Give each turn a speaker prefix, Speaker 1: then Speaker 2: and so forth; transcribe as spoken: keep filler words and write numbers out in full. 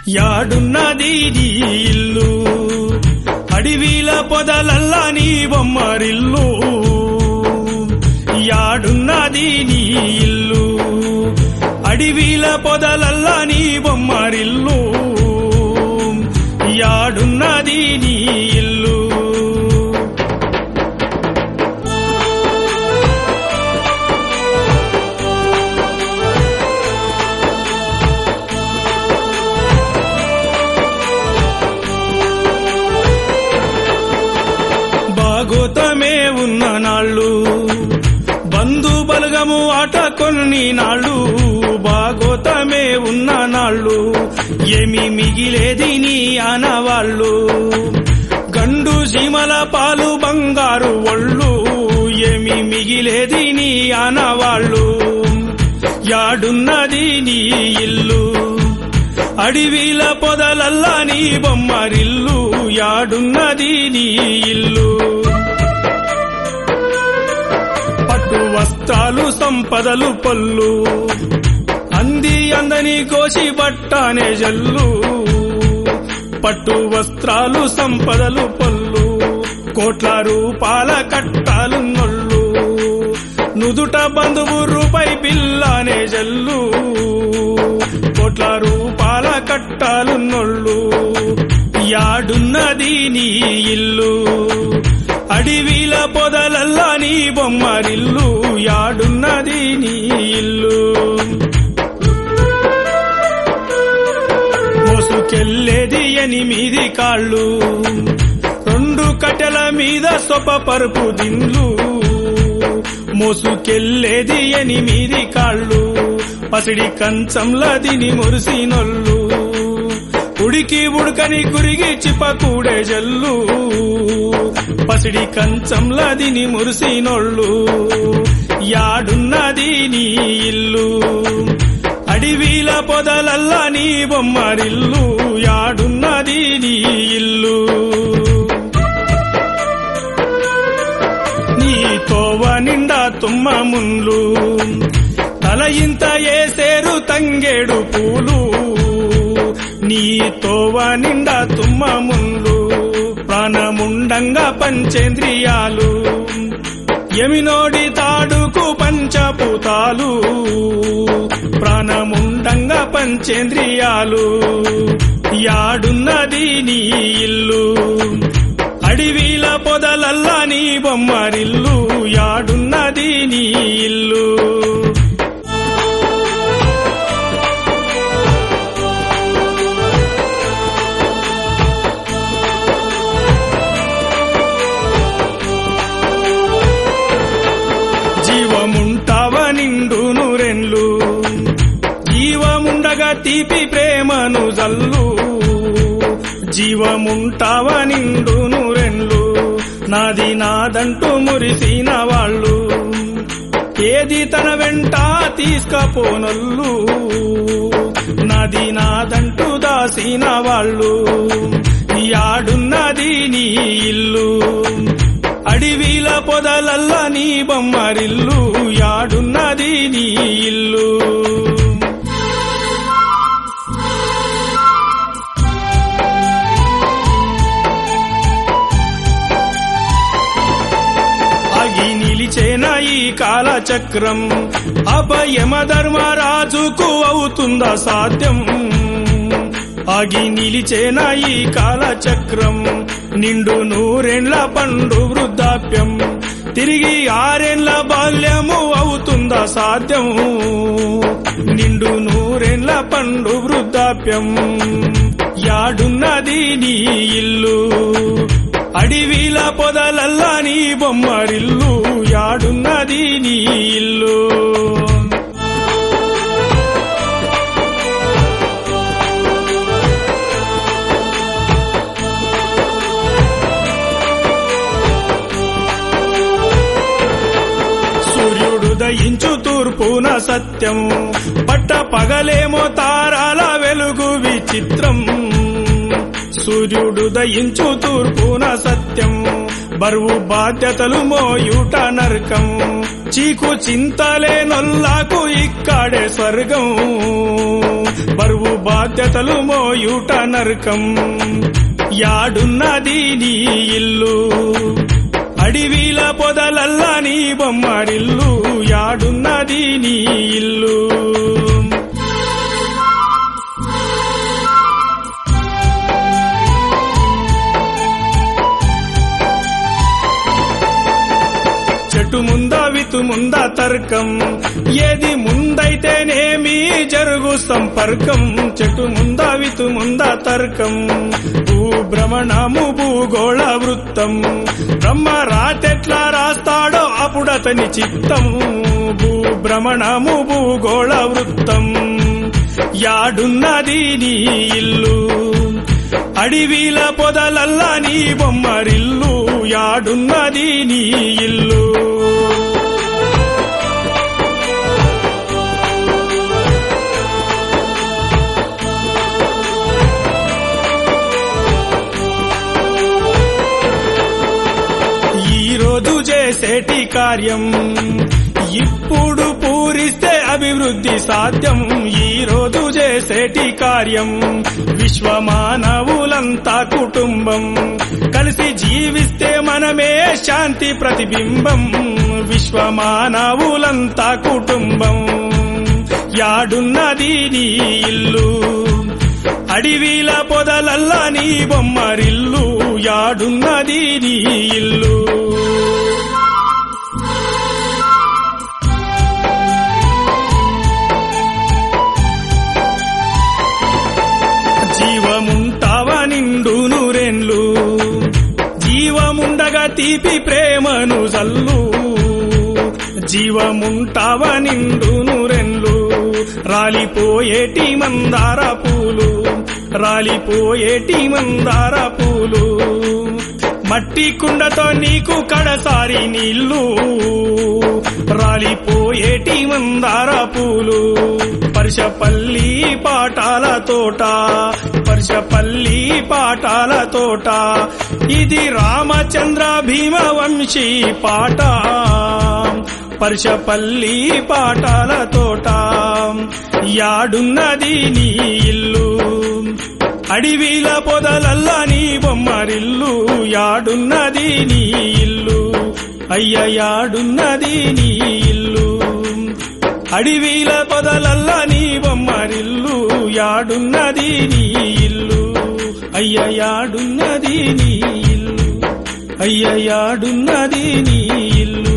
Speaker 1: యాడున్నది నీ ఇల్లు అడవిల పొదలల్లా నీ బొమ్మరిల్లు యాడున్నది నీ ఇల్లు అడవిల పొదలల్లా నీ బొమ్మరిల్లు యాడున్నది నీ ఇల్లు భాగోతమే ఉన్న నాళ్ళు బంధు బలగము ఆట కొన్ని నాళ్ళు భాగోతమే ఉన్న నాళ్ళు ఏమి మిగిలేది నీ ఆనవాళ్ళు గండు సీమల పాలు బంగారు ఒళ్ళు ఏమి మిగిలేది నీ ఆనవాళ్ళు యాడున్నది నీ ఇల్లు అడవిల పొదలల్లా నీ బొమ్మరిల్లు యాడున్నది నీ ఇల్లు పట్టు వస్త్రాలు సంపదలు పళ్ళు అంది అందని కోసి బట్టానే జల్లు పట్టు వస్త్రాలు సంపదలు పళ్ళు కోట్ల రూపాల కట్టాలు నొళ్ళు నుదుట బంధువు రూపాయి పిల్లానే జల్లు కోట్ల రూపాల కట్టాలు నొళ్ళు యాడున్నది నీ ఇల్లు అడవిల పొదలల్లా నీ బొమ్మరిల్లు యాడున్నది నీ ఇల్లు మోసుకెళ్ళేది ఎనిమిది కాళ్ళు రెండు కట్టెల మీద సొప పరుపు దిండ్లు మోసుకెళ్ళేది ఎనిమిది కాళ్ళు పసిడి కంచంలా దిని మురిసినొల్లు ఉడికి ఉడకని కురిగి చిపకూడే జల్లు పసిడి కంచంలా దిని మురిసినొళ్ళు యాడున్నది నీ ఇల్లు అడవిల పొదలల్లా నీ బొమ్మరిల్లు యాడున్నది నీ ఇల్లు నీ తోవ నిండా తుమ్మ మున్లు తల ఇంత ఏసేరు తంగేడు పూలు నీ తోవ నిండా తుమ్మ మున్లు ప్రాణముండంగా పంచేంద్రియాలు యమినోడి తాడుకు పంచభూతాలు ప్రాణముండంగా పంచేంద్రియాలు యాడున్నది నీ ఇల్లు అడవిల పొదలల్లా నీ బొమ్మరిల్లు యాడున్నది నీ ఇల్లు జీవముంటావ నిండు నూరెన్లు జీవముండగా తీపి ప్రేమను జల్లు జీవముంటావ నిండు నూరెన్లు నాది నాదంటూ మురిసిన వాళ్ళు ఏది తన వెంట తీసుకపోనొల్లు నాది నాదంటూ దాసిన వాళ్ళు యాడున్నది నీ ఇల్లు అడవిల పొదలల్లా నీ బొమ్మరిల్లు యాడున్నది నీ ఇల్లు ఆగి నిలిచేన ఈ కాలచక్రం అభయమ ధర్మరాజుకు అవుతుందా సాధ్యం ఆగి నిలిచేన ఈ కాలచక్రం నిండు నూరేండ్ల పండు వృద్ధాప్యం తిరిగి ఆరేండ్ల బాల్యము అవుతుందా సాధ్యము నిండు నూరేండ్ల పండు వృద్ధాప్యం యాడున్నది నీ ఇల్లు అడవిల పొదలల్లా నీ బొమ్మరిల్లు యాడున్నది నీ ఇల్లు ఉదయించు తూర్పున సత్యం పట్ట పగలేమో తారాల వెలుగు విచిత్రం సూర్యుడు దయించు తూర్పున సత్యం బరువు బాధ్యతలు మోయుట నరకం చీకు చింతలే నొల్లాకు ఇక్కడే స్వర్గం బరువు బాధ్యతలు మోయుట నరకం యాడున్నది నీ ఇల్లు అడివిల పొదలల్లా నీ బొమ్మరిల్లు యాడున్నది నీ ఇల్లు చెట్టు ముందా వితు ముందా తర్కం ఏది ముందైతేనేమి జరుగు సంపర్కం చెట్టు ముందా వితు ముందా తర్కం భూభ్రమణము భూగోళ వృత్తం బ్రహ్మ రాతెట్లా రాస్తాడో అప్పుడతని చిత్తం భూభ్రమణము భూగోళ వృత్తం యాడున్నది నీ ఇల్లు అడివిల పొదలల్లా నీ బొమ్మరిల్లు యాడున్నది నీ ఇల్లు ఈరోజు చేసేటి కార్యం ఇప్పుడు పూరిస్తే అభివృద్ధి సాధ్యం ఈ రోజు చేసేటి కార్యం విశ్వమానవులంతా కుటుంబం కలిసి జీవిస్తే మనమే శాంతి ప్రతిబింబం విశ్వమానవులంతా కుటుంబం యాడున్నది నీ ఇల్లు అడివిల పొదలల్లా నీ బొమ్మరిల్లు యాడున్నది నీ ఇల్లు జీవముంటావ నిండు నూరెన్లు జీవముండగా తీపి ప్రేమను జల్లు జీవముంటావ నిండు నూరెన్లు రాలిపోయేటి మందార పూలు రాలిపోయేటి మందార పూలు మట్టి కుండతో నీకు కడసారి నీళ్లు రాలిపోయేటి మందార పూలు పర్షపల్లి పాటాల తోట పర్షపల్లి పాటాల తోట ఇది రామచంద్ర భీమ వంశీ పాట పర్షపల్లి పాటాల తోట యాడున్నది నీ ఇల్లు అడివిల పొదలల్లా నీ బొమ్మరిల్లు యాడున్నది నీ ఇల్లు అయ్య యాడున్నది నీ ఇల్లు అడివిల పొదలల్లా నీ బొమ్మరిల్లు యాడున్నది నీ ఇల్లు అయ్య యాడున్నది నీ ఇల్లు అయ్య యాడున్నది నీ ఇల్లు